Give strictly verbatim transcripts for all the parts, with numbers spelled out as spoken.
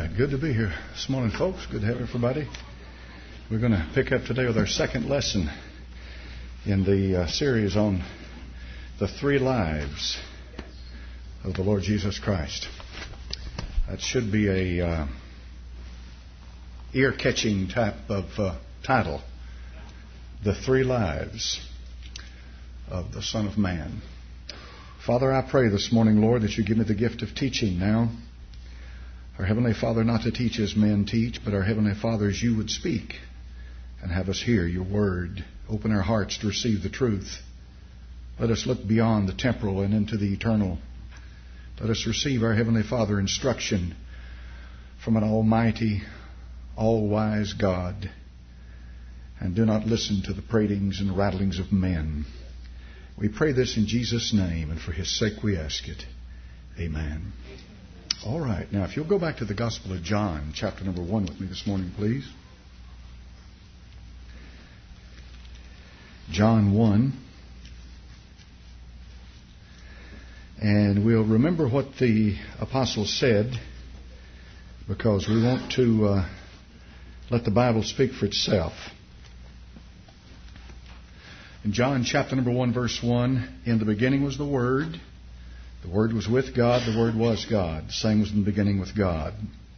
right, good to be here this morning, folks. Good to have everybody. We're going to pick up today with our second lesson in the uh, series on the three lives of the Lord Jesus Christ. That should be a uh, ear-catching type of uh, title. The three lives of the Son of Man. Father, I pray this morning, Lord, that you give me the gift of teaching now. Our Heavenly Father, not to teach as men teach, but our Heavenly Father, as you would speak and have us hear your word. Open our hearts to receive the truth. Let us look beyond the temporal and into the eternal. Let us receive, our Heavenly Father, instruction from an almighty, all-wise God. And do not listen to the pratings and rattlings of men. We pray this in Jesus' name, and for His sake we ask it. Amen. All right. Now, if you'll go back to the Gospel of John, chapter number one with me this morning, please. John one. And we'll remember what the apostle said, because we want to uh, let the Bible speak for itself. In John chapter number one, verse one, in the beginning was the Word. The Word was with God. The Word was God. The same was in the beginning with God.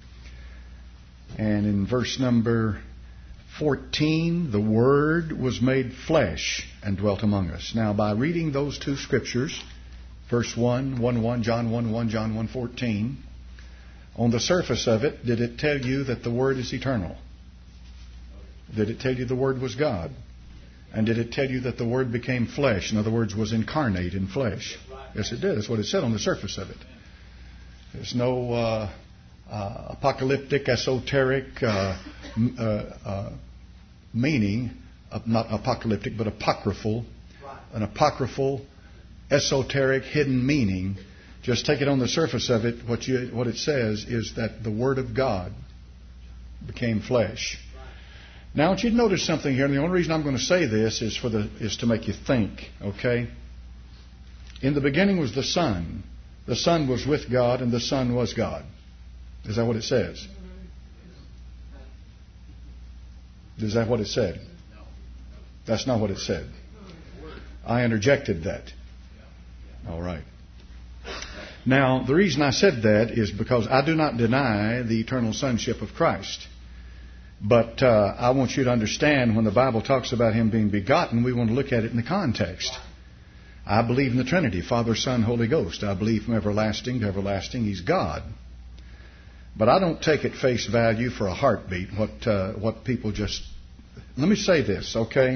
And in verse number fourteen, the Word was made flesh and dwelt among us. Now, by reading those two scriptures, verse one, one one, John one one, John one fourteen, on the surface of it, did it tell you that the Word is eternal? Did it tell you the Word was God? And did it tell you that the Word became flesh? In other words, was incarnate in flesh? Yes, it did. That's what it said on the surface of it. There's no uh, uh, apocalyptic, esoteric uh, uh, uh, meaning, uh, not apocalyptic, but apocryphal, an apocryphal, esoteric, hidden meaning. Just take it on the surface of it. What you, what it says is that the Word of God became flesh. Now, I want you to notice something here, and the only reason I'm going to say this is for the is to make you think, okay? In the beginning was the Son. The Son was with God, and the Son was God. Is that what it says? Is that what it said? That's not what it said. I interjected that. All right. Now, the reason I said that is because I do not deny the eternal sonship of Christ. But uh, I want you to understand, when the Bible talks about Him being begotten, we want to look at it in the context. I believe in the Trinity, Father, Son, Holy Ghost. I believe from everlasting to everlasting He's God. But I don't take at face value for a heartbeat what uh, what people just... Let me say this, okay?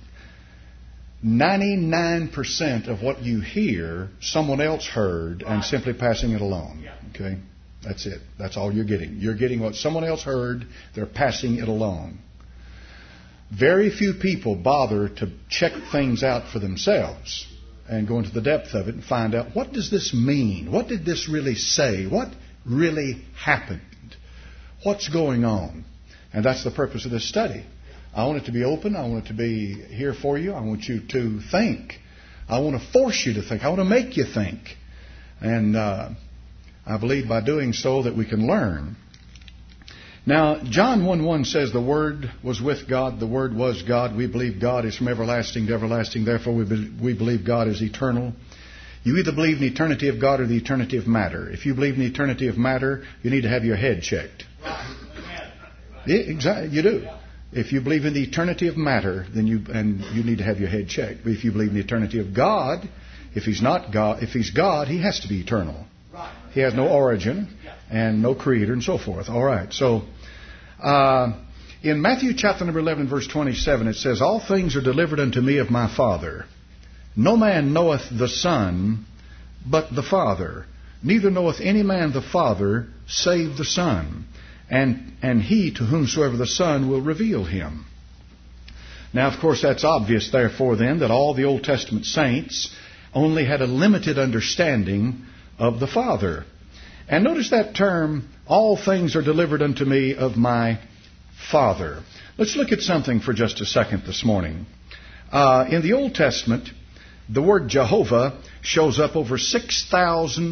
ninety-nine percent of what you hear, someone else heard and simply passing it along. Okay? That's it. That's all you're getting. You're getting what someone else heard. They're passing it along. Very few people bother to check things out for themselves and go into the depth of it and find out, what does this mean? What did this really say? What really happened? What's going on? And that's the purpose of this study. I want it to be open. I want it to be here for you. I want you to think. I want to force you to think. I want to make you think. And uh, I believe by doing so that we can learn. Now, John one one says the Word was with God, the Word was God. We believe God is from everlasting to everlasting. Therefore, we, be, we believe God is eternal. You either believe in the eternity of God or the eternity of matter. If you believe in the eternity of matter, you need to have your head checked. Yeah, exactly, you do. If you believe in the eternity of matter, then you and you need to have your head checked. But if you believe in the eternity of God, if He's not God, if He's God, He has to be eternal. He has no origin and no creator and so forth. All right. So, uh, in Matthew chapter number eleven, verse twenty-seven, it says, all things are delivered unto me of my Father. No man knoweth the Son, but the Father. Neither knoweth any man the Father, save the Son. And, and he to whomsoever the Son will reveal Him. Now, of course, that's obvious, therefore, then, that all the Old Testament saints only had a limited understanding of the Father. And notice that term, all things are delivered unto me of my Father. Let's look at something for just a second this morning. Uh, in the Old Testament, the word Jehovah shows up over six thousand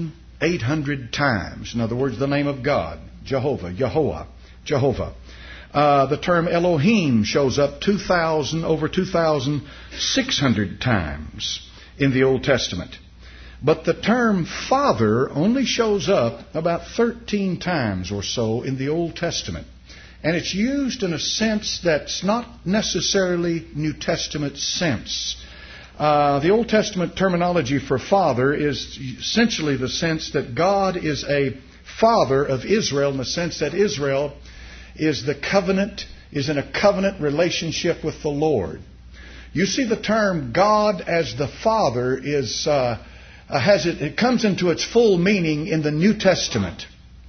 eight hundred times. In other words, the name of God, Jehovah, Yehovah, Jehovah. Uh, the term Elohim shows up two thousand, over two thousand six hundred times in the Old Testament. But the term Father only shows up about thirteen times or so in the Old Testament. And it's used in a sense that's not necessarily New Testament sense. Uh, the Old Testament terminology for Father is essentially the sense that God is a Father of Israel, in the sense that Israel is the covenant, is in a covenant relationship with the Lord. You see, the term God as the Father is uh, uh, has it, it comes into its full meaning in the New Testament.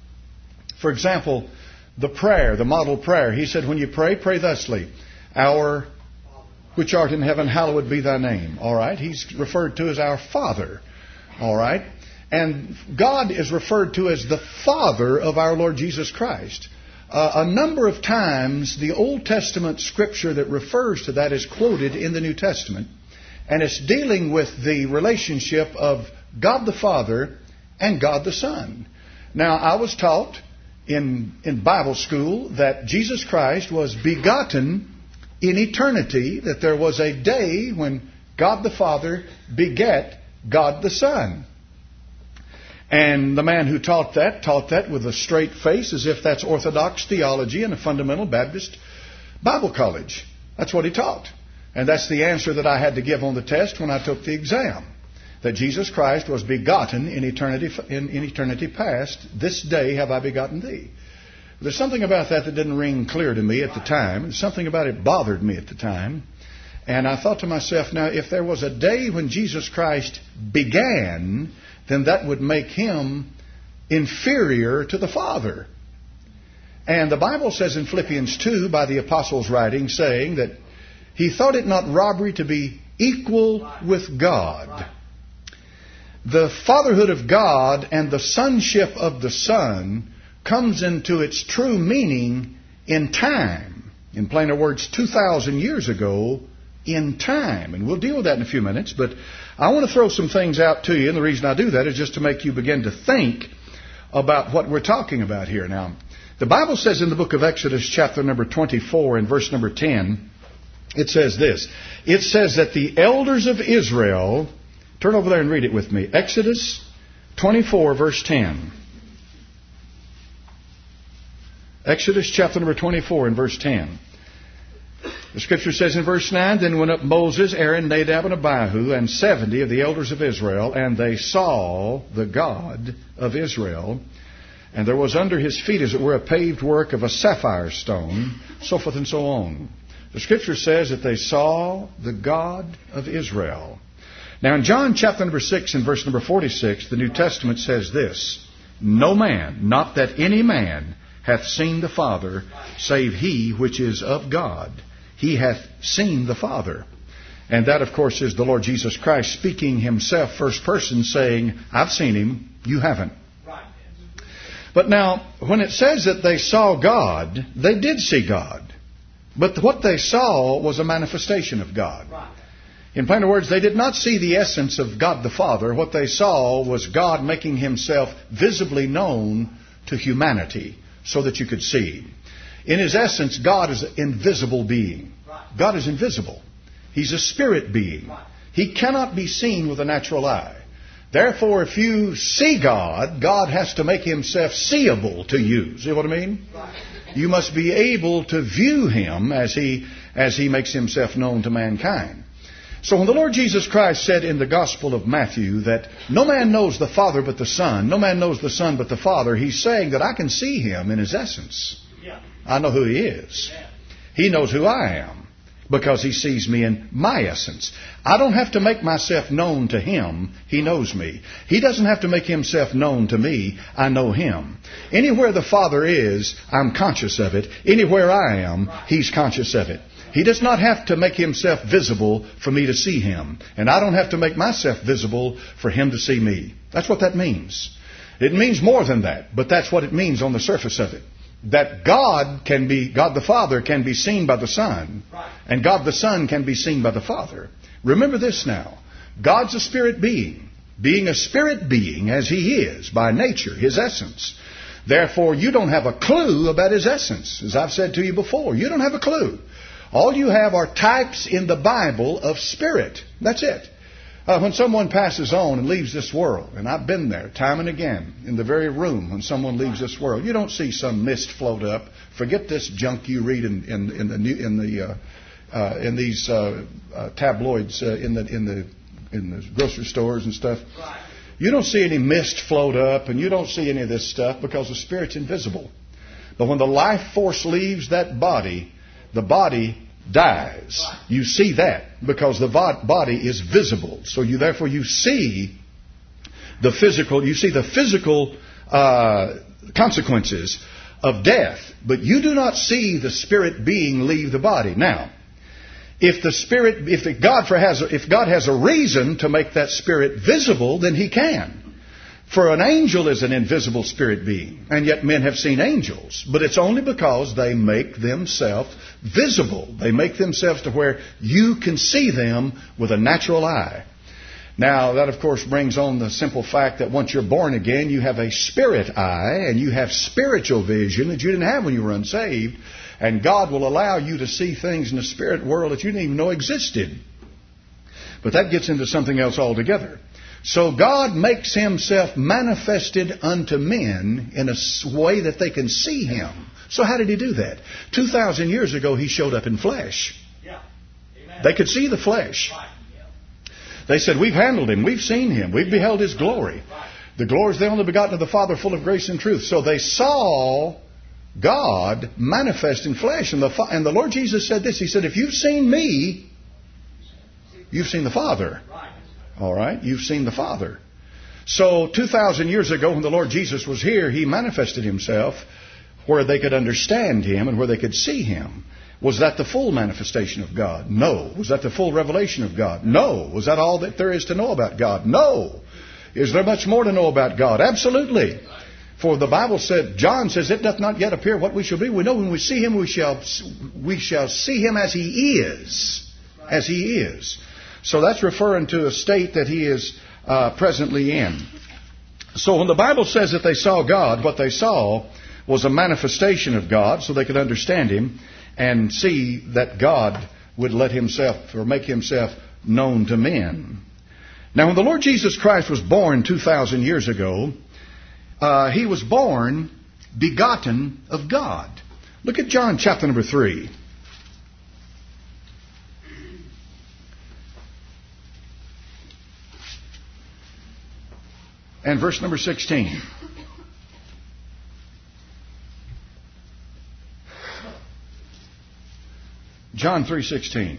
For example, the prayer, the model prayer. He said, when you pray, pray thusly. Our which art in heaven, hallowed be thy name. All right. He's referred to as our Father. All right. And God is referred to as the Father of our Lord Jesus Christ. Uh, a number of times, the Old Testament scripture that refers to that is quoted in the New Testament. And it's dealing with the relationship of God the Father and God the Son. Now, I was taught in, in Bible school that Jesus Christ was begotten in eternity, that there was a day when God the Father begat God the Son. And the man who taught that, taught that with a straight face, as if that's orthodox theology in a fundamental Baptist Bible college. That's what he taught. And that's the answer that I had to give on the test when I took the exam. That Jesus Christ was begotten in eternity, in, in eternity past. This day have I begotten thee. There's something about that that didn't ring clear to me at the time. Something about it bothered me at the time. And I thought to myself, now, if there was a day when Jesus Christ began, then that would make him inferior to the Father. And the Bible says in Philippians two, by the apostles' writing, saying that he thought it not robbery to be equal with God. The fatherhood of God and the sonship of the Son comes into its true meaning in time. In plainer words, two thousand years ago, in time. And we'll deal with that in a few minutes, but I want to throw some things out to you, and the reason I do that is just to make you begin to think about what we're talking about here. Now, the Bible says in the book of Exodus, chapter number twenty-four, and verse number ten, it says this. It says that the elders of Israel, turn over there and read it with me. Exodus twenty-four, verse ten. Exodus chapter number twenty-four and verse ten. The scripture says in verse nine, then went up Moses, Aaron, Nadab, and Abihu, and seventy of the elders of Israel, and they saw the God of Israel. And there was under his feet, as it were, a paved work of a sapphire stone, so forth and so on. The scripture says that they saw the God of Israel. Now in John chapter number six and verse number forty-six, the New Testament says this, no man, not that any man, hath seen the Father, save he which is of God. He hath seen the Father. And that, of course, is the Lord Jesus Christ speaking himself first person, saying, I've seen him, you haven't. Right. But now, when it says that they saw God, they did see God. But what they saw was a manifestation of God. Right. In plainer words, they did not see the essence of God the Father. What they saw was God making himself visibly known to humanity, so that you could see. In his essence, God is an invisible being. God is invisible. He's a spirit being. He cannot be seen with a natural eye. Therefore, if you see God, God has to make himself seeable to you. See what I mean? You must be able to view him as he, as he makes himself known to mankind. So when the Lord Jesus Christ said in the Gospel of Matthew that no man knows the Father but the Son, no man knows the Son but the Father, he's saying that I can see him in his essence. Yeah. I know who he is. Yeah. He knows who I am because he sees me in my essence. I don't have to make myself known to him. He knows me. He doesn't have to make himself known to me. I know him. Anywhere the Father is, I'm conscious of it. Anywhere I am, he's conscious of it. He does not have to make himself visible for me to see him. And I don't have to make myself visible for him to see me. That's what that means. It means more than that, but that's what it means on the surface of it. That God can be, God the Father can be seen by the Son, and God the Son can be seen by the Father. Remember this now. God's a spirit being. being a spirit being as He is by nature, His essence. Therefore, you don't have a clue about His essence. As I've said to you before, you don't have a clue. All you have are types in the Bible of spirit. That's it. Uh, when someone passes on and leaves this world, and I've been there time and again, in the very room when someone leaves this world, you don't see some mist float up. Forget this junk you read in, in, in the new, in the uh, uh, in these uh, uh, tabloids uh, in the in the in the grocery stores and stuff. You don't see any mist float up, and you don't see any of this stuff because the spirit's invisible. But when the life force leaves that body, the body dies. You see that because the body is visible. So you therefore you see the physical. You see the physical uh, consequences of death, but you do not see the spirit being leave the body. Now, if the spirit, if the God for has, if God has a reason to make that spirit visible, then He can. For an angel is an invisible spirit being, and yet men have seen angels. But it's only because they make themselves visible. They make themselves to where you can see them with a natural eye. Now, that of course brings on the simple fact that once you're born again, you have a spirit eye, and you have spiritual vision that you didn't have when you were unsaved. And God will allow you to see things in the spirit world that you didn't even know existed. But that gets into something else altogether. So God makes Himself manifested unto men in a way that they can see Him. So how did He do that? Two thousand years ago, He showed up in flesh. Yeah. Amen. They could see the flesh. Right. Yeah. They said, we've handled Him. We've seen Him. We've beheld His glory. Right. The glory is the only begotten of the Father, full of grace and truth. So they saw God manifest in flesh. And the, and the Lord Jesus said this. He said, if you've seen me, you've seen the Father. Right. All right? You've seen the Father. So two thousand years ago when the Lord Jesus was here, He manifested Himself where they could understand Him and where they could see Him. Was that the full manifestation of God? No. Was that the full revelation of God? No. Was that all that there is to know about God? No. Is there much more to know about God? Absolutely. For the Bible said, John says, it doth not yet appear what we shall be. We know when we see Him, we shall we shall see Him as He is. As He is. So that's referring to a state that He is uh, presently in. So when the Bible says that they saw God, what they saw was a manifestation of God so they could understand Him and see that God would let Himself or make Himself known to men. Now when the Lord Jesus Christ was born two thousand years ago, uh, He was born begotten of God. Look at John chapter number three. And verse number sixteen. John three sixteen.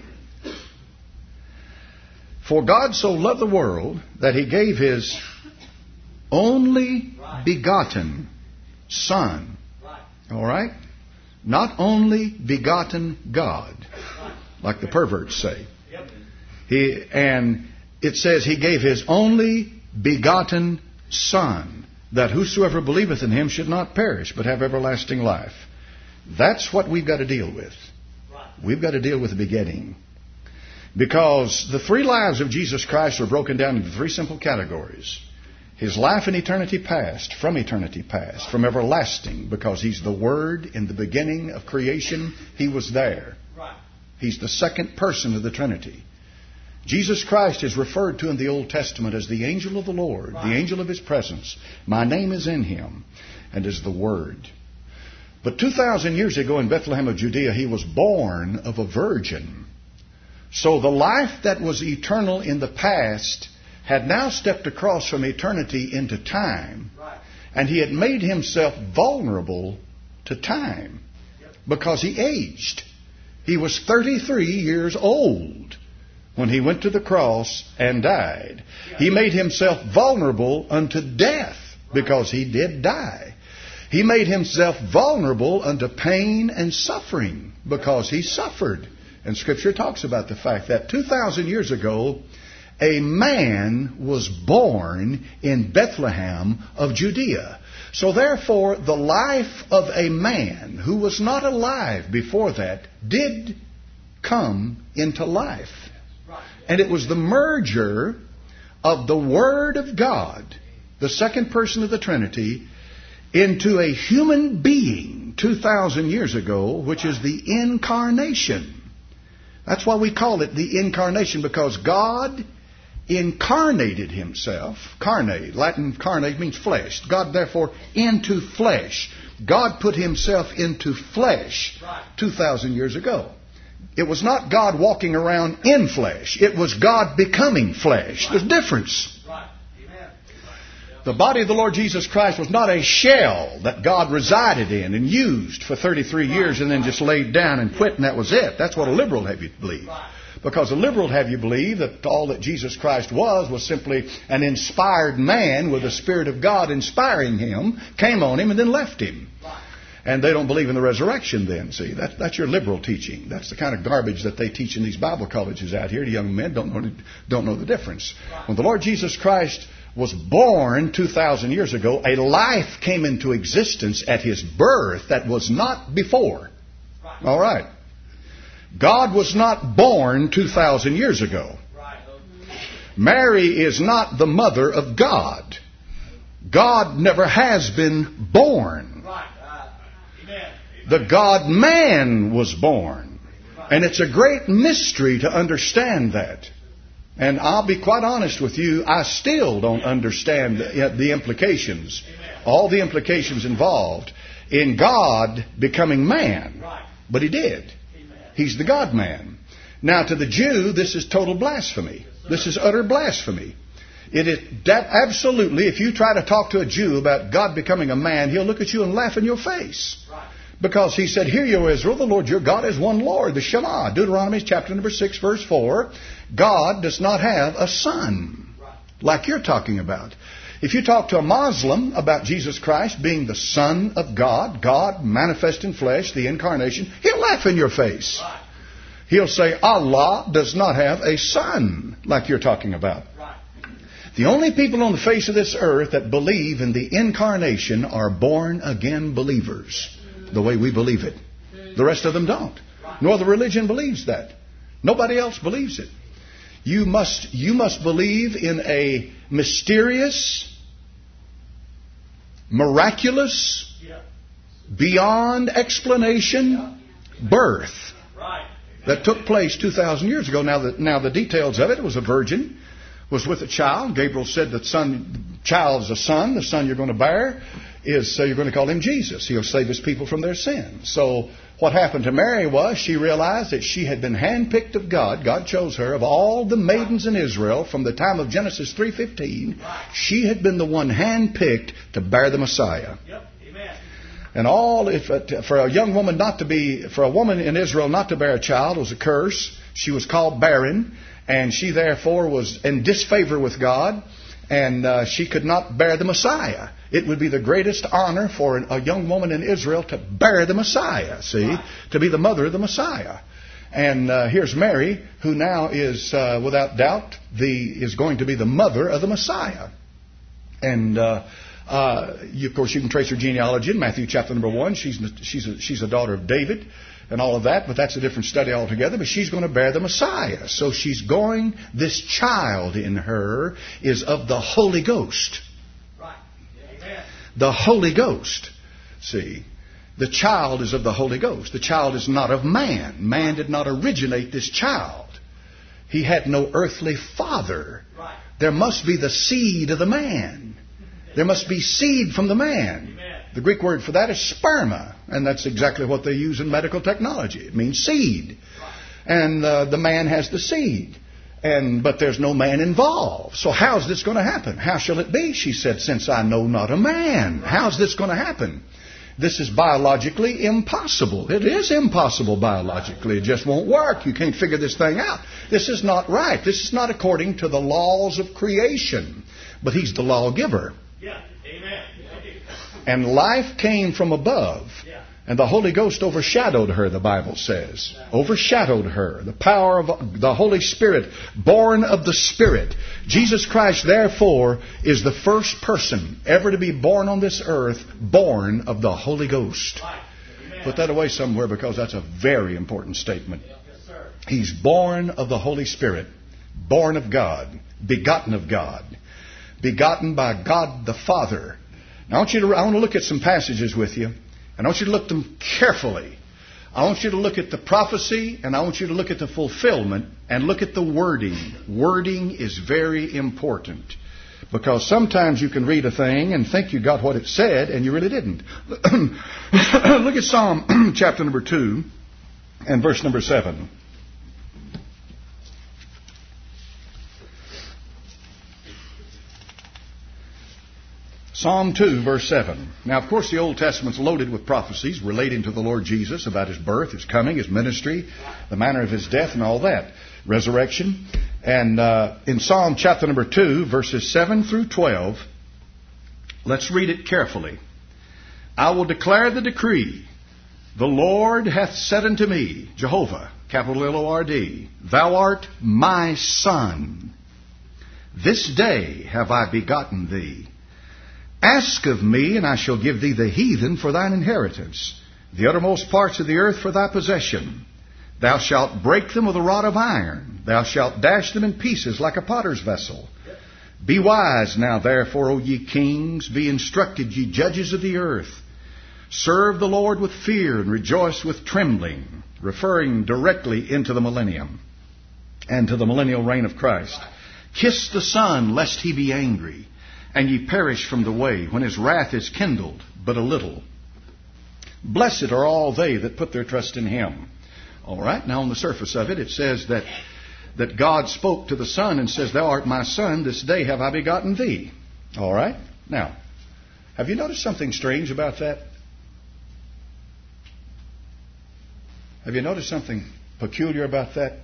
For God so loved the world that He gave His only begotten Son. All right? Not only begotten God, like the perverts say. He and it says He gave His only begotten Son, that whosoever believeth in Him should not perish, but have everlasting life. That's what we've got to deal with. We've got to deal with the begetting. Because the three lives of Jesus Christ are broken down into three simple categories. His life in eternity past, from eternity past, from everlasting, because He's the Word in the beginning of creation. He was there. He's the second person of the Trinity. Jesus Christ is referred to in the Old Testament as the angel of the Lord, the angel of His presence. My name is in Him, and is the Word. But two thousand years ago in Bethlehem of Judea, He was born of a virgin. So the life that was eternal in the past had now stepped across from eternity into time. And He had made Himself vulnerable to time because He aged. He was thirty-three years old when He went to the cross and died. He made Himself vulnerable unto death because He did die. He made Himself vulnerable unto pain and suffering because He suffered. And Scripture talks about the fact that two thousand years ago, a man was born in Bethlehem of Judea. So therefore, the life of a man who was not alive before that did come into life. And it was the merger of the Word of God, the second person of the Trinity, into a human being two thousand years ago, which is the incarnation. That's why we call it the incarnation, because God incarnated Himself. Carne, Latin carne means flesh. God therefore into flesh. God put Himself into flesh two thousand years ago. It was not God walking around in flesh. It was God becoming flesh. There's a difference. The body of the Lord Jesus Christ was not a shell that God resided in and used for thirty-three years and then just laid down and quit and that was it. That's what a liberal have you believe. Because a liberal have you believe that all that Jesus Christ was was simply an inspired man with the Spirit of God inspiring him, came on him and then left him. And they don't believe in the resurrection then, see. That, that's your liberal teaching. That's the kind of garbage that they teach in these Bible colleges out here. The young men don't know, don't know the difference. When the Lord Jesus Christ was born two thousand years ago, a life came into existence at His birth that was not before. All right. God was not born two thousand years ago. Mary is not the mother of God. God never has been born. The God-man was born. And it's a great mystery to understand that. And I'll be quite honest with you, I still don't understand the, the implications, all the implications involved in God becoming man. But He did. He's the God-man. Now to the Jew, this is total blasphemy. This is utter blasphemy. It is that absolutely, if you try to talk to a Jew about God becoming a man, he'll look at you and laugh in your face. Because He said, "Hear, you Israel, the Lord your God is one Lord," the Shema. Deuteronomy chapter number six, verse four. God does not have a son like you're talking about. If you talk to a Muslim about Jesus Christ being the Son of God, God manifest in flesh, the incarnation, he'll laugh in your face. He'll say, Allah does not have a son like you're talking about. The only people on the face of this earth that believe in the incarnation are born again believers, the way we believe it. The rest of them don't. Nor the religion believes that. Nobody else believes it. You must, you must believe in a mysterious, miraculous, beyond explanation birth that took place two thousand years ago. Now the, now the details of it, it was a virgin, was with a child. Gabriel said that son, child is a son. The son you're going to bear is, uh, you're going to call him Jesus. He'll save His people from their sins. So what happened to Mary was she realized that she had been handpicked of God. God chose her. Of all the maidens in Israel from the time of Genesis three fifteen, she had been the one handpicked to bear the Messiah. Yep. Amen. And all, if uh, for a young woman not to be, for a woman in Israel not to bear a child was a curse. She was called barren, and she therefore was in disfavor with God, and uh, she could not bear the Messiah. It would be the greatest honor for a young woman in Israel to bear the Messiah, see, to be the mother of the Messiah. And uh, here's Mary, who now is, uh, without doubt, the is going to be the mother of the Messiah. And uh, uh, you, of course, you can trace her genealogy in Matthew chapter number one. She's she's a, she's a daughter of David and all of that, but that's a different study altogether. But she's going to bear the Messiah. So she's going, this child in her is of the Holy Ghost. The Holy Ghost. See, the child is of the Holy Ghost. The child is not of man. Man did not originate this child. He had no earthly father. There must be the seed of the man. There must be seed from the man. The Greek word for that is sperma. And that's exactly what they use in medical technology. It means seed. And uh, the man has the seed. And but there's no man involved. So how's this going to happen? How shall it be? She said, since I know not a man. How's this going to happen? This is biologically impossible. It is impossible biologically. It just won't work. You can't figure this thing out. This is not right. This is not according to the laws of creation. But He's the lawgiver. Yeah. Amen. And life came from above. Yeah. And the Holy Ghost overshadowed her, the Bible says. Overshadowed her. The power of the Holy Spirit, born of the Spirit. Jesus Christ, therefore, is the first person ever to be born on this earth, born of the Holy Ghost. Put that away somewhere, because that's a very important statement. He's born of the Holy Spirit. born of God, begotten of God, begotten by God the Father. Now I want you to, I want to look at some passages with you, and I want you to look at them carefully. I want you to look at the prophecy, and I want you to look at the fulfillment, and look at the wording. Wording is very important, because sometimes you can read a thing and think you got what it said, and you really didn't. Look at Psalm chapter number two and verse number seven. Psalm two, verse seven. Now, of course, the Old Testament's loaded with prophecies relating to the Lord Jesus about His birth, His coming, His ministry, the manner of His death, and all that. Resurrection. And uh, in Psalm chapter number two, verses seven through twelve, let's read it carefully. I will declare the decree. The Lord hath said unto me, Jehovah, capital L O R D, Thou art my Son. This day have I begotten thee. Ask of me, and I shall give thee the heathen for thine inheritance, the uttermost parts of the earth for thy possession. Thou shalt break them with a rod of iron. Thou shalt dash them in pieces like a potter's vessel. Be wise now, therefore, O ye kings. Be instructed, ye judges of the earth. Serve the Lord with fear and rejoice with trembling, referring directly into the millennium and to the millennial reign of Christ. Kiss the Son, lest He be angry, and ye perish from the way, when His wrath is kindled but a little. Blessed are all they that put their trust in Him. All right, now on the surface of it, it says that, that God spoke to the Son and says, Thou art my Son, this day have I begotten thee. All right, now, have you noticed something strange about that? Have you noticed something peculiar about that?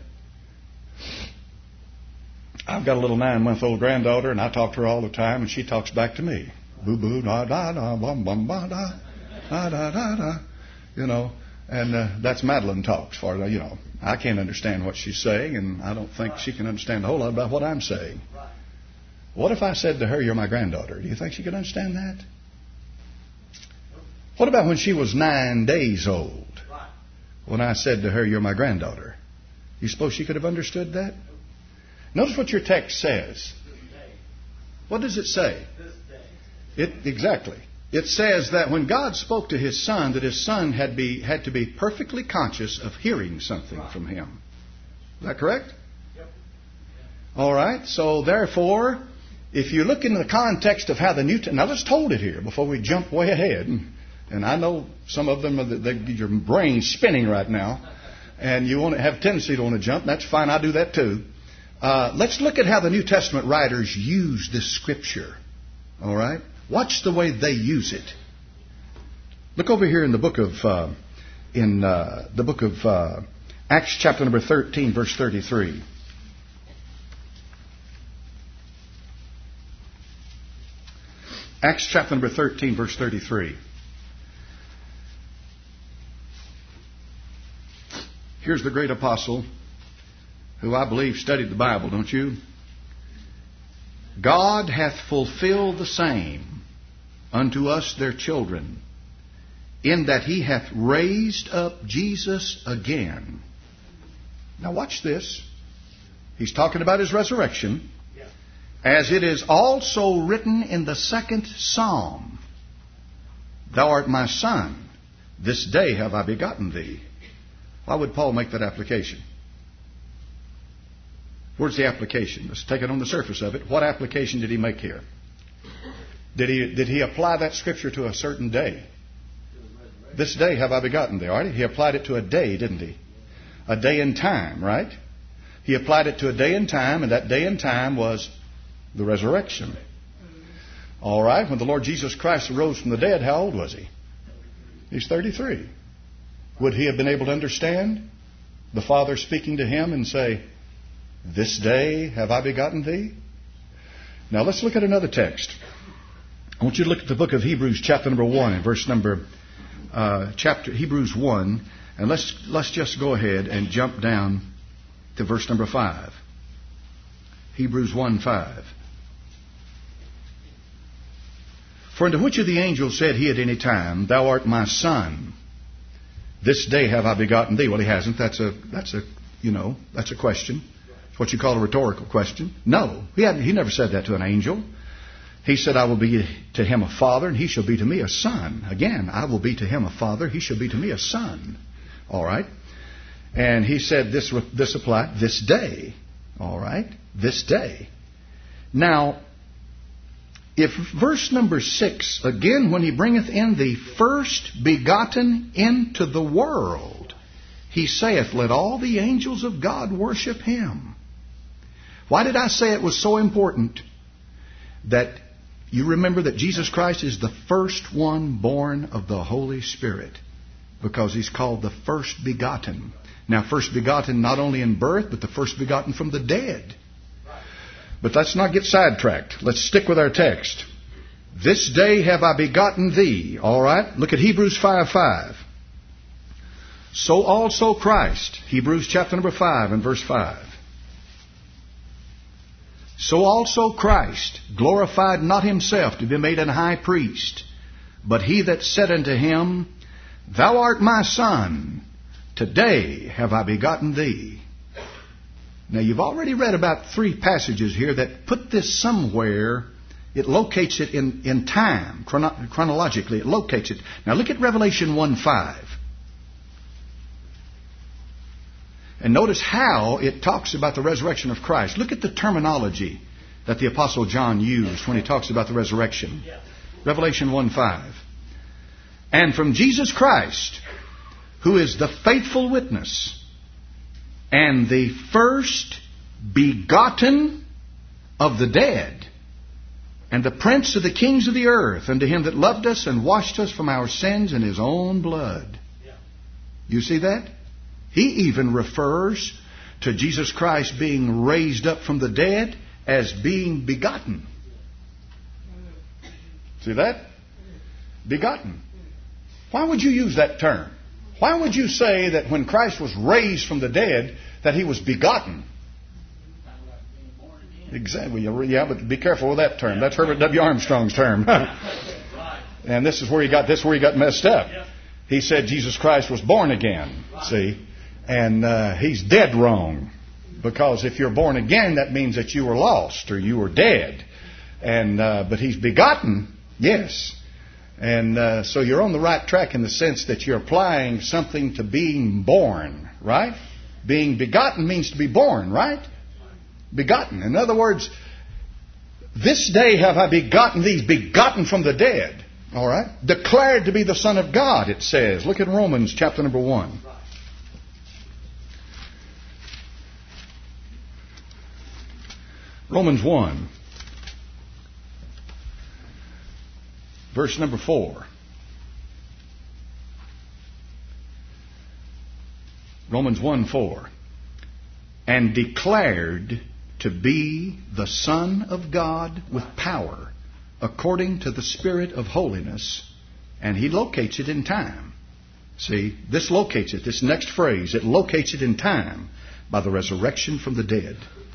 I've got a little nine-month-old granddaughter, and I talk to her all the time, and she talks back to me. Boo-boo, da-da-da, bum-bum-ba-da, da-da-da-da. You know, and uh, that's Madeline talk, as far as, you know. I can't understand what she's saying, and I don't think she can understand a whole lot about what I'm saying. What if I said to her, You're my granddaughter? Do you think she could understand that? What about when she was nine days old? When I said to her, You're my granddaughter. You suppose she could have understood that? Notice what your text says. What does it say? It exactly. It says that when God spoke to His Son, that His Son had be had to be perfectly conscious of hearing something from Him. Is that correct? Yep. All right. So therefore, if you look into the context of how the New Testament, now let's hold it here before we jump way ahead. And, and I know some of them, are the, they, your brain's spinning right now, and you want to have a tendency to want to jump. That's fine. I do that too. Uh, let's look at how the New Testament writers use this Scripture. All right? Watch the way they use it. Look over here in the book of uh, in uh, the book of uh, Acts, chapter number thirteen, verse thirty-three. Acts, chapter number thirteen, verse thirty-three. Here's the great apostle, who I believe studied the Bible, don't you? God hath fulfilled the same unto us their children, in that He hath raised up Jesus again. Now watch this. He's talking about His resurrection. As it is also written in the second Psalm, Thou art my Son, this day have I begotten thee. Why would Paul make that application? Where's the application? Let's take it on the surface of it. What application did he make here? Did he did he apply that scripture to a certain day? This day have I begotten thee. All right? He applied it to a day, didn't he? A day and time, right? He applied it to a day and time, and that day and time was the resurrection. All right? When the Lord Jesus Christ arose from the dead, how old was he? He's thirty-three. Would he have been able to understand the Father speaking to him and say, This day have I begotten thee? Now let's look at another text. I want you to look at the book of Hebrews, chapter number one, and verse number uh, chapter Hebrews one, and let's let's just go ahead and jump down to verse number five. Hebrews one five. For unto which of the angels said he at any time, Thou art my son, this day have I begotten thee? Well, he hasn't. That's a that's a you know that's a question. It's what you call a rhetorical question. No, he hadn't, he never said that to an angel. He said, I will be to him a father, and he shall be to me a son. Again, I will be to him a father, he shall be to me a son. All right? And he said this, this applied this day. All right? This day. Now, if verse number six, again, when he bringeth in the first begotten into the world, he saith, let all the angels of God worship him. Why did I say it was so important that you remember that Jesus Christ is the first one born of the Holy Spirit? Because he's called the first begotten. Now, first begotten not only in birth, but the first begotten from the dead. But let's not get sidetracked. Let's stick with our text. This day have I begotten thee. All right? Look at Hebrews five five. So also Christ. Hebrews chapter number five and verse five. So also Christ glorified not himself to be made an high priest, but he that said unto him, Thou art my son, today have I begotten thee. Now you've already read about three passages here that put this somewhere. It locates it in, in time, chrono- chronologically. It locates it. Now look at Revelation one five. And notice how it talks about the resurrection of Christ. Look at the terminology that the Apostle John used when he talks about the resurrection. Revelation one five. And from Jesus Christ, who is the faithful witness, and the first begotten of the dead, and the prince of the kings of the earth, unto him that loved us and washed us from our sins in his own blood. You see that? He even refers to Jesus Christ being raised up from the dead as being begotten. See that? Begotten. Why would you use that term? Why would you say that when Christ was raised from the dead that he was begotten? Exactly. Yeah, but be careful with that term. That's Herbert W. Armstrong's term. And this is where he got this is where he got messed up. He said Jesus Christ was born again. See? And uh, he's dead wrong. Because if you're born again, that means that you were lost or you were dead. And uh, but he's begotten, yes. And uh, so you're on the right track in the sense that you're applying something to being born, right? Being begotten means to be born, right? Begotten. In other words, this day have I begotten these, begotten from the dead. All right? Declared to be the Son of God, it says. Look at Romans chapter number one. Romans one. Verse number four. Romans one four. And declared to be the Son of God with power, according to the Spirit of holiness. And he locates it in time. See, this locates it. This next phrase, it locates it in time by the resurrection from the dead.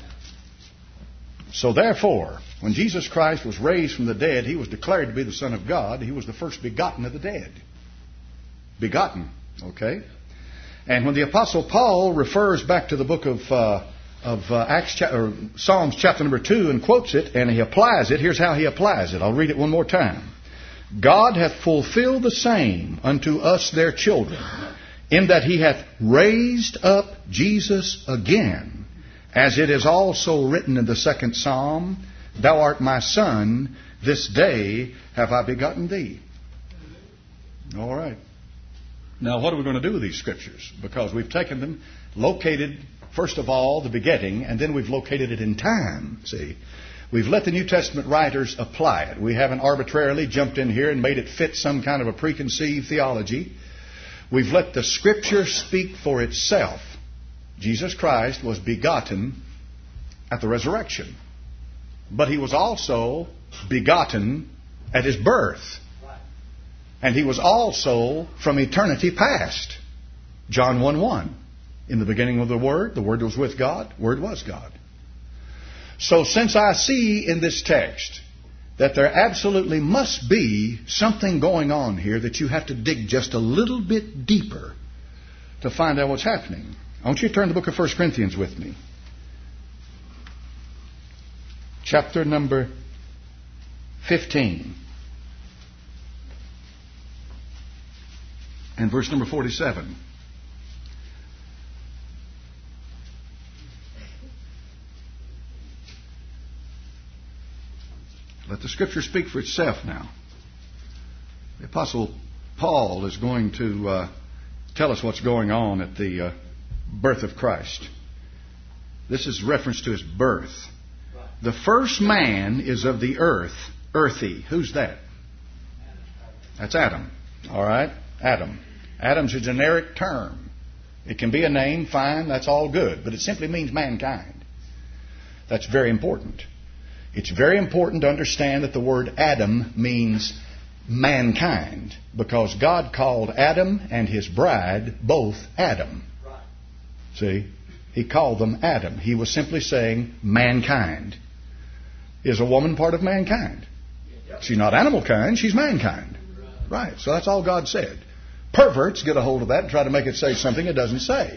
So therefore, when Jesus Christ was raised from the dead, he was declared to be the Son of God. He was the first begotten of the dead. Begotten. Okay? And when the Apostle Paul refers back to the book of uh, of uh, Acts cha- or Psalms chapter number two and quotes it and he applies it, here's how he applies it. I'll read it one more time. God hath fulfilled the same unto us their children, in that he hath raised up Jesus again, as it is also written in the second Psalm, Thou art my son, this day have I begotten thee. All right. Now, what are we going to do with these scriptures? Because we've taken them, located, first of all, the begetting, and then we've located it in time, see. We've let the New Testament writers apply it. We haven't arbitrarily jumped in here and made it fit some kind of a preconceived theology. We've let the Scripture speak for itself. Jesus Christ was begotten at the resurrection. But he was also begotten at his birth. And he was also from eternity past. John one one. In the beginning of the Word, the Word was with God, Word was God. So since I see in this text that there absolutely must be something going on here that you have to dig just a little bit deeper to find out what's happening. I want you to turn to the book of First Corinthians with me. chapter number fifteen. And verse number forty-seven. Let the Scripture speak for itself now. The Apostle Paul is going to uh, tell us what's going on at the uh, birth of Christ. This is reference to His birth. The first man is of the earth, earthy. Who's that? That's Adam. All right? Adam. Adam's a generic term. It can be a name, fine, that's all good. But it simply means mankind. That's very important. It's very important to understand that the word Adam means mankind, because God called Adam and his bride both Adam. See? He called them Adam. He was simply saying mankind. Is a woman part of mankind? She's not animal kind, she's mankind. Right. So that's all God said. Perverts get a hold of that and try to make it say something it doesn't say.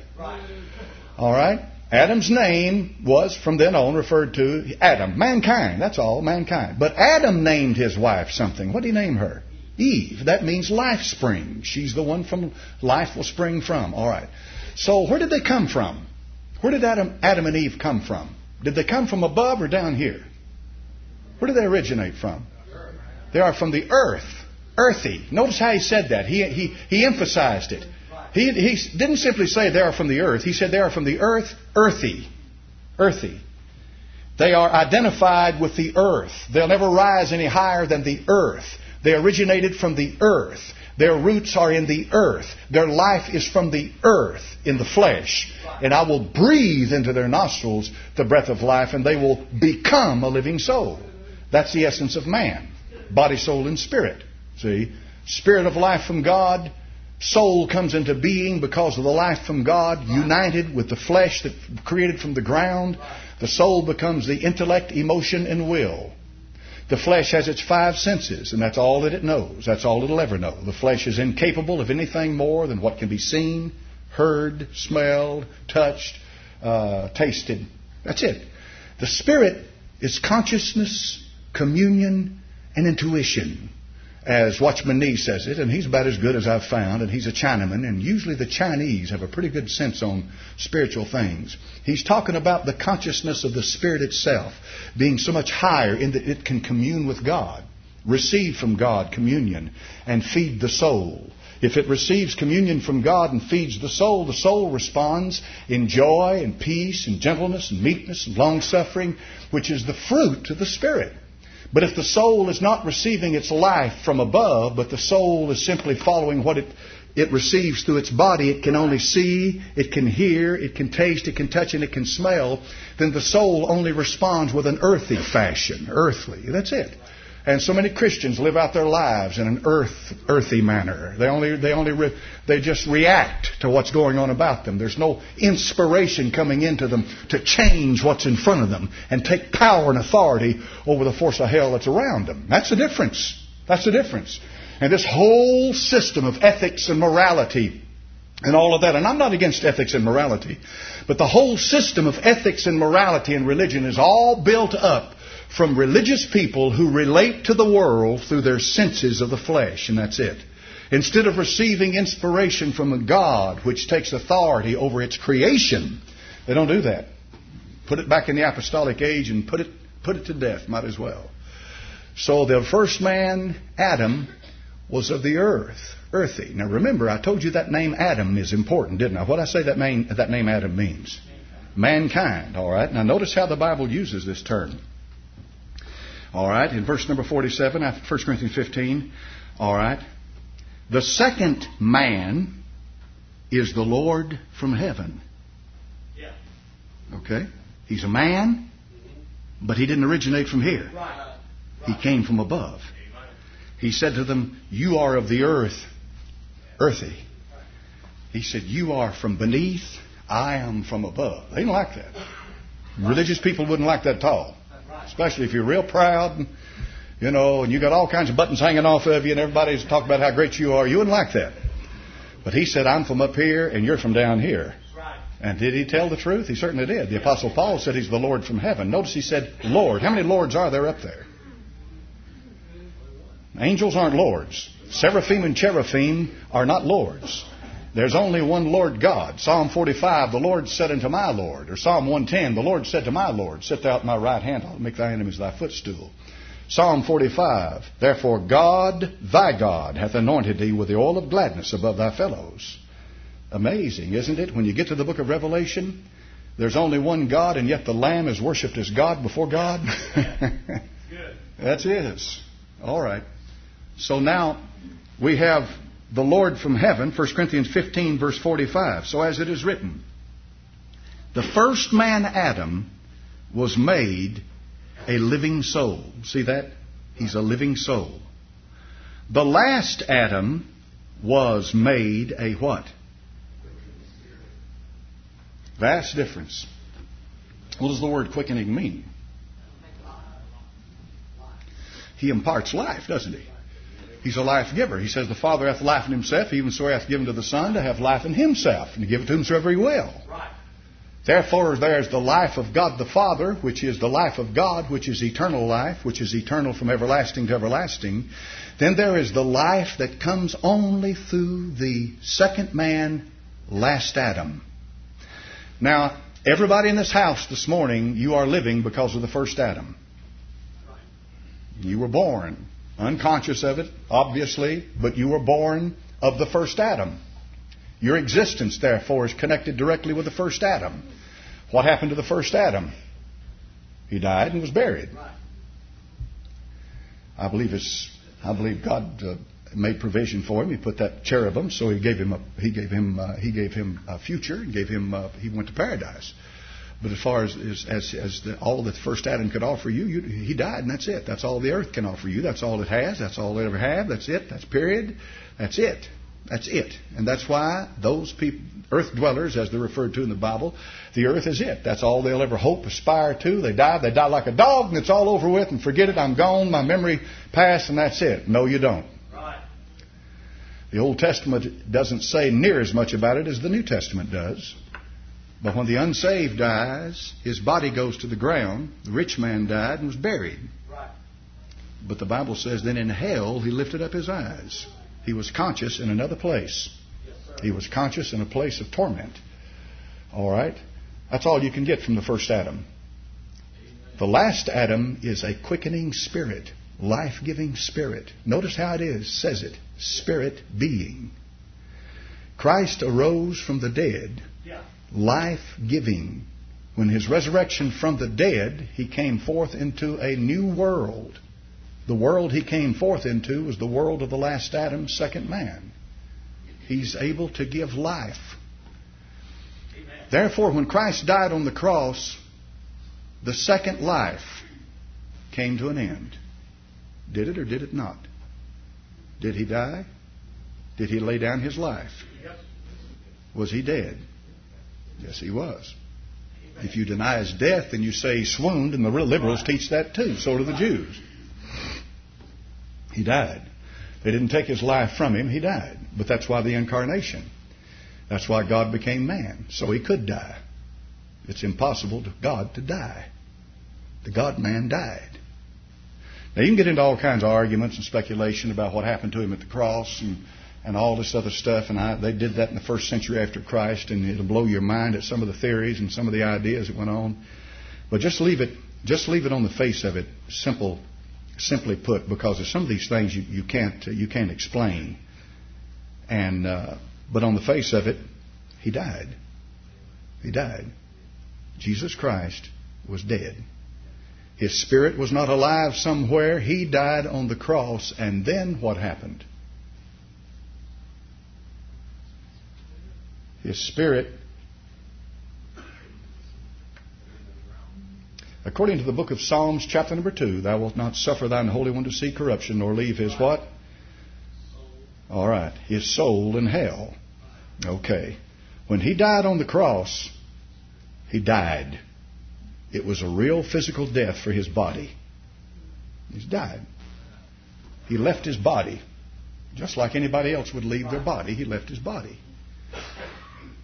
All right? Adam's name was from then on referred to Adam, mankind. That's all, mankind. But Adam named his wife something. What did he name her? Eve. That means life spring. She's the one from life will spring from. All right. So where did they come from? Where did Adam, Adam and Eve come from? Did they come from above or down here? Where did they originate from? They are from the earth. Earthy. Notice how he said that. He, he, he emphasized it. He, he didn't simply say they are from the earth. He said they are from the earth, earthy. Earthy. They are identified with the earth. They'll never rise any higher than the earth. They originated from the earth. Their roots are in the earth. Their life is from the earth in the flesh. And I will breathe into their nostrils the breath of life, and they will become a living soul. That's the essence of man. Body, soul, and spirit. See? Spirit of life from God. Soul comes into being because of the life from God, united with the flesh that created from the ground. The soul becomes the intellect, emotion, and will. The flesh has its five senses, and that's all that it knows. That's all it'll ever know. The flesh is incapable of anything more than what can be seen, heard, smelled, touched, uh, tasted. That's it. The spirit is consciousness, communion, and intuition, as Watchman Nee says it, and he's about as good as I've found, and he's a Chinaman, and usually the Chinese have a pretty good sense on spiritual things. He's talking about the consciousness of the Spirit itself being so much higher in that it can commune with God, receive from God communion, and feed the soul. If it receives communion from God and feeds the soul, the soul responds in joy and peace and gentleness and meekness and long-suffering, which is the fruit of the Spirit. But if the soul is not receiving its life from above, but the soul is simply following what it, it receives through its body, it can only see, it can hear, it can taste, it can touch, and it can smell, then the soul only responds with an earthy fashion, earthly. That's it. And so many Christians live out their lives in an earth, earthy manner. They only, they only, re, they just react to what's going on about them. There's no inspiration coming into them to change what's in front of them and take power and authority over the force of hell that's around them. That's the difference. That's the difference. And this whole system of ethics and morality and all of that, and I'm not against ethics and morality, but the whole system of ethics and morality and religion is all built up from religious people who relate to the world through their senses of the flesh, and that's it. Instead of receiving inspiration from a God which takes authority over its creation, they don't do that. Put it back in the apostolic age and put it put it to death, might as well. So the first man, Adam, was of the earth, earthy. Now remember, I told you that name Adam is important, didn't I? What I say that name, that name Adam means? Mankind, all right? Now notice how the Bible uses this term. All right, in verse number forty-seven, after First Corinthians fifteen, all right. The second man is the Lord from heaven. Yeah. Okay? He's a man, but he didn't originate from here. Right. He came from above. He said to them, you are of the earth, earthy. He said, you are from beneath, I am from above. They didn't like that. Religious people wouldn't like that at all. Especially if you're real proud, and, you know, and you got all kinds of buttons hanging off of you and everybody's talking about how great you are. You wouldn't like that. But he said, I'm from up here and you're from down here. And did he tell the truth? He certainly did. The Apostle Paul said he's the Lord from heaven. Notice he said, Lord. How many lords are there up there? Angels aren't lords. Seraphim and cherubim are not lords. There's only one Lord God. Psalm forty-five, the Lord said unto my Lord. Or Psalm one ten, the Lord said to my Lord, sit thou at my right hand, I'll make thy enemies thy footstool. Psalm forty-five, therefore God, thy God, hath anointed thee with the oil of gladness above thy fellows. Amazing, isn't it? When you get to the book of Revelation, there's only one God, and yet the Lamb is worshipped as God before God. That's it. All right. So now we have the Lord from heaven, First Corinthians fifteen, verse forty-five. So as it is written, the first man, Adam, was made a living soul. See that? He's a living soul. The last Adam was made a what? Vast difference. What does the word quickening mean? He imparts life, doesn't he? He's a life giver. He says the Father hath life in himself, even so hath given to the Son to have life in himself, and to give it to whomsoever he will. Right. Therefore there's the life of God the Father, which is the life of God, which is eternal life, which is eternal from everlasting to everlasting. Then there is the life that comes only through the second man, last Adam. Now, everybody in this house this morning, you are living because of the first Adam. You were born unconscious of it, obviously, but you were born of the first Adam. Your existence, therefore, is connected directly with the first Adam. What happened to the first Adam? He died and was buried. I believe it's. I believe God uh, made provision for him. He put that cherubim, so he gave him a. He gave him. Uh, he gave him a future. And gave him. Uh, he went to paradise. But as far as as as, as the, all that the first Adam could offer you, you, he died, and that's it. That's all the earth can offer you. That's all it has. That's all it ever have. That's it. That's period. That's it. That's it. And that's why those people, earth dwellers, as they're referred to in the Bible, the earth is it. That's all they'll ever hope, aspire to. They die. They die like a dog, and it's all over with, and forget it. I'm gone. My memory passed, and that's it. No, you don't. Right. The Old Testament doesn't say near as much about it as the New Testament does. But when the unsaved dies, his body goes to the ground. The rich man died and was buried. Right. But the Bible says then in hell he lifted up his eyes. He was conscious in another place. Yes, he was conscious in a place of torment. All right? That's all you can get from the first Adam. Amen. The last Adam is a quickening spirit, life-giving spirit. Notice how it is, says it, spirit being. Christ arose from the dead. Yeah. Life-giving. When his resurrection from the dead, he came forth into a new world. The world he came forth into was the world of the last Adam, second man. He's able to give life. Amen. Therefore, when Christ died on the cross, the second life came to an end. Did it or did it not? Did he die? Did he lay down his life? Was he dead? Yes, he was. If you deny his death, then you say he swooned, and the real liberals teach that too. So do the Jews. He died. They didn't take his life from him. He died. But that's why the incarnation. That's why God became man. So he could die. It's impossible to God to die. The God-man died. Now you can get into all kinds of arguments and speculation about what happened to him at the cross and and all this other stuff, and I, they did that in the first century after Christ, and it'll blow your mind at some of the theories and some of the ideas that went on. But just leave it, just leave it on the face of it, simple, simply put, because of some of these things you, you can't you can't explain. And uh, but on the face of it, he died. He died. Jesus Christ was dead. His spirit was not alive somewhere. He died on the cross, and then what happened? His spirit, according to the book of Psalms, chapter number two, thou wilt not suffer thine Holy One to see corruption, nor leave his what? All right, his soul in hell. Okay. When he died on the cross, he died. It was a real physical death for his body. He's died. He left his body. Just like anybody else would leave their body, he left his body.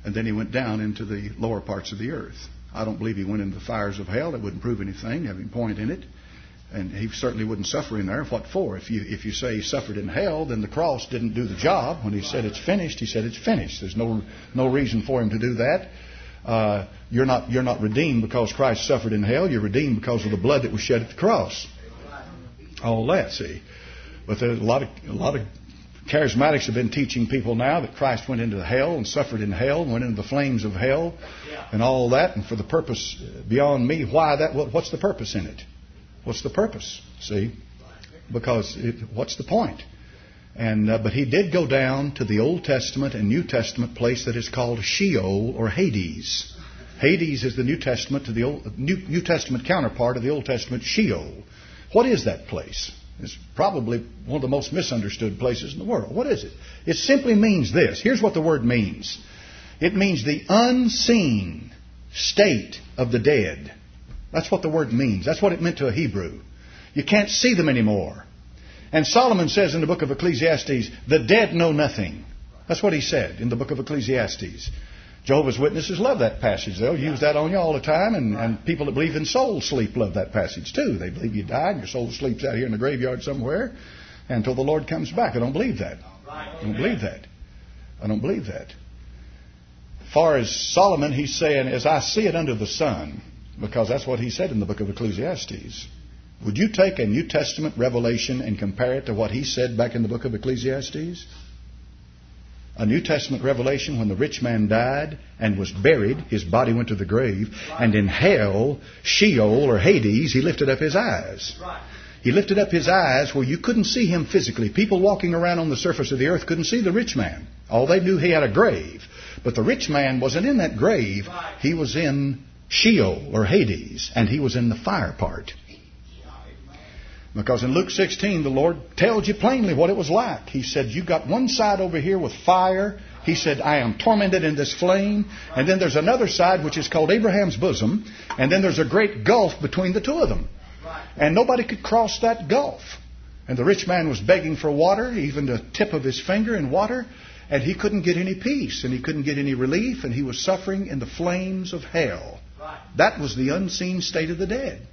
And then he went down into the lower parts of the earth. I don't believe he went into the fires of hell. That wouldn't prove anything, having point in it. And he certainly wouldn't suffer in there. What for? If you if you say he suffered in hell, then the cross didn't do the job. When he said it's finished, he said it's finished. There's no no reason for him to do that. Uh, you're not you're not redeemed because Christ suffered in hell. You're redeemed because of the blood that was shed at the cross. All that, see. But there's a lot of a lot of charismatics have been teaching people now that Christ went into hell and suffered in hell, went into the flames of hell, and all that, and for the purpose beyond me. Why that? What's the purpose in it? What's the purpose? See, because it, what's the point? And uh, but he did go down to the Old Testament and New Testament place that is called Sheol or Hades. Hades is the New Testament to the Old New, New Testament counterpart of the Old Testament Sheol. What is that place? It's probably one of the most misunderstood places in the world. What is it? It simply means this. Here's what the word means. It means the unseen state of the dead. That's what the word means. That's what it meant to a Hebrew. You can't see them anymore. And Solomon says in the book of Ecclesiastes, the dead know nothing. That's what he said in the book of Ecclesiastes. Jehovah's Witnesses love that passage. They'll use that on you all the time. And, and people that believe in soul sleep love that passage too. They believe you died and your soul sleeps out here in the graveyard somewhere until the Lord comes back. I don't believe that. I don't believe that. I don't believe that. As far as Solomon, he's saying, as I see it under the sun, because that's what he said in the book of Ecclesiastes. Would you take a New Testament revelation and compare it to what he said back in the book of Ecclesiastes? A New Testament revelation when the rich man died and was buried, his body went to the grave, and in hell, Sheol or Hades, he lifted up his eyes. He lifted up his eyes where you couldn't see him physically. People walking around on the surface of the earth couldn't see the rich man. All they knew, he had a grave. But the rich man wasn't in that grave. He was in Sheol or Hades, and he was in the fire part. Because in Luke sixteen, the Lord tells you plainly what it was like. He said, you got one side over here with fire. He said, I am tormented in this flame. And then there's another side which is called Abraham's bosom. And then there's a great gulf between the two of them. And nobody could cross that gulf. And the rich man was begging for water, even the tip of his finger in water. And he couldn't get any peace, and he couldn't get any relief, and he was suffering in the flames of hell. That was the unseen state of the dead.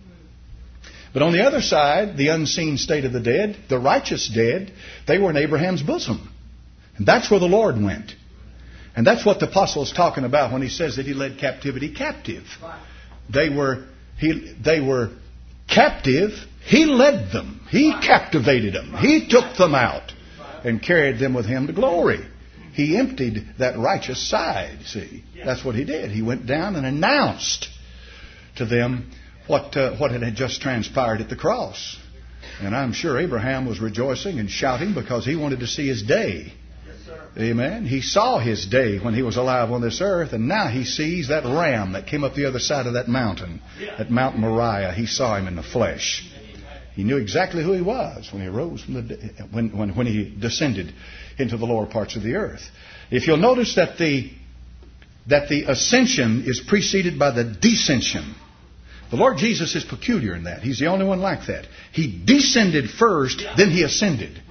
But on the other side, the unseen state of the dead, the righteous dead, they were in Abraham's bosom. And that's where the Lord went. And that's what the apostle is talking about when he says that he led captivity captive. They were, he, they were captive. He led them. He captivated them. He took them out and carried them with him to glory. He emptied that righteous side, see. That's what he did. He went down and announced to them what uh, what had just transpired at the cross. And I'm sure Abraham was rejoicing and shouting because he wanted to see his day. Yes, amen. He saw his day when he was alive on this earth, and now he sees that ram that came up the other side of that mountain, at Mount Moriah. He saw him in the flesh. He knew exactly who he was when he rose from the when when when he descended into the lower parts of the earth. If you'll notice that the that the ascension is preceded by the descension. The Lord Jesus is peculiar in that. He's the only one like that. He descended first, then he ascended.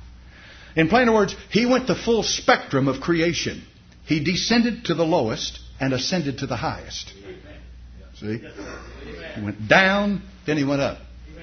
In plain words, he went the full spectrum of creation. He descended to the lowest and ascended to the highest. See? He went down, then he went up.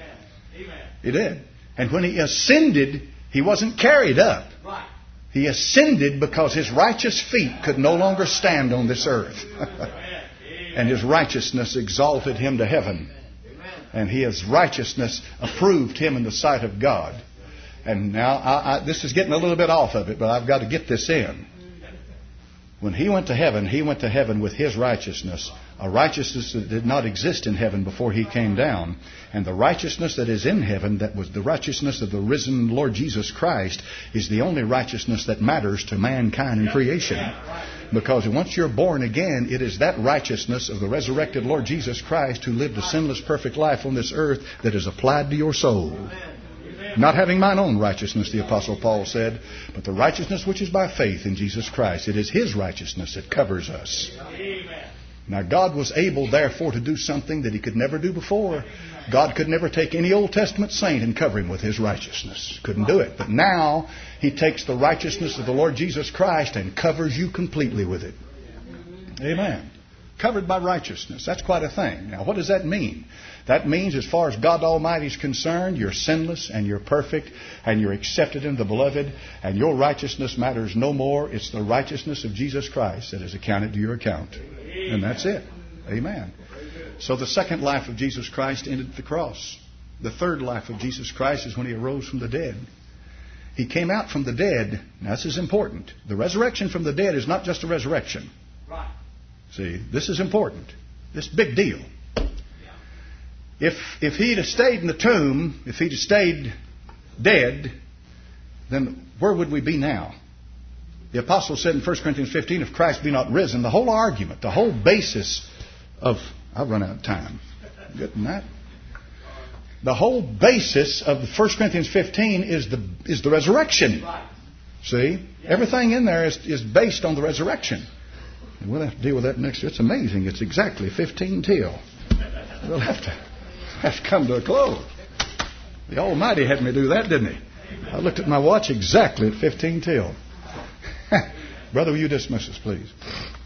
He did. And when he ascended, he wasn't carried up. He ascended because his righteous feet could no longer stand on this earth. And his righteousness exalted him to heaven. And his righteousness approved him in the sight of God. And now, I, I, this is getting a little bit off of it, but I've got to get this in. When he went to heaven, he went to heaven with his righteousness. A righteousness that did not exist in heaven before he came down. And the righteousness that is in heaven, that was the righteousness of the risen Lord Jesus Christ, is the only righteousness that matters to mankind and creation. Because once you're born again, it is that righteousness of the resurrected Lord Jesus Christ who lived a sinless, perfect life on this earth that is applied to your soul. Not having mine own righteousness, the Apostle Paul said, but the righteousness which is by faith in Jesus Christ. It is his righteousness that covers us. Amen. Now God was able, therefore, to do something that he could never do before. God could never take any Old Testament saint and cover him with his righteousness. Couldn't do it. But now he takes the righteousness of the Lord Jesus Christ and covers you completely with it. Amen. Covered by righteousness. That's quite a thing. Now, what does that mean? That means, as far as God Almighty is concerned, you're sinless and you're perfect and you're accepted in the Beloved, and your righteousness matters no more. It's the righteousness of Jesus Christ that is accounted to your account. And that's it. Amen. So the second life of Jesus Christ ended at the cross. The third life of Jesus Christ is when He arose from the dead. He came out from the dead. Now, this is important. The resurrection from the dead is not just a resurrection. Right. See, this is important. This big deal. If if he'd have stayed in the tomb, if he'd have stayed dead, then where would we be now? The apostle said in First Corinthians fifteen, if Christ be not risen, the whole argument, the whole basis of... I've run out of time. Getting that? The whole basis of First Corinthians fifteen is the is the resurrection. See? Everything in there is, is based on the resurrection. And we'll have to deal with that next year. It's amazing. It's exactly fifteen till. We'll have to, have to come to a close. The Almighty had me do that, didn't He? I looked at my watch exactly at fifteen till. Brother, will you dismiss us, please?